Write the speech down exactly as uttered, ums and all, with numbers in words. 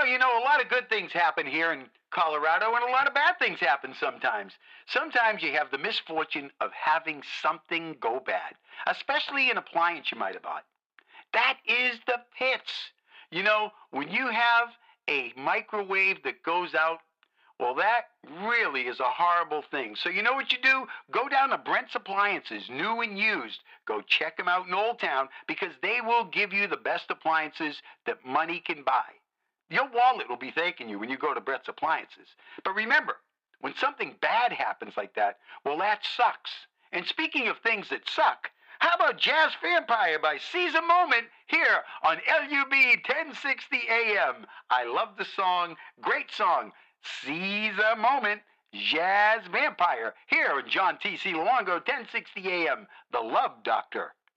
Well, you know, a lot of good things happen here in Colorado, and a lot of bad things happen sometimes. Sometimes you have the misfortune of having something go bad, especially an appliance you might have bought. That is the pits. You know, when you have a microwave that goes out, well, that really is a horrible thing. So you know what you do? Go down to Brent's Appliances, new and used. Go check them out in Old Town because they will give you the best appliances that money can buy. Your wallet will be thanking you when you go to Brent's Appliances. But remember, when something bad happens like that, well, that sucks. And speaking of things that suck, how about Jazz Vampire by Seize a Moment here on L U B ten sixty A M? I love the song. Great song. Seize a Moment, Jazz Vampire here on John T C. Luongo, ten sixty A M, The Love Doctor.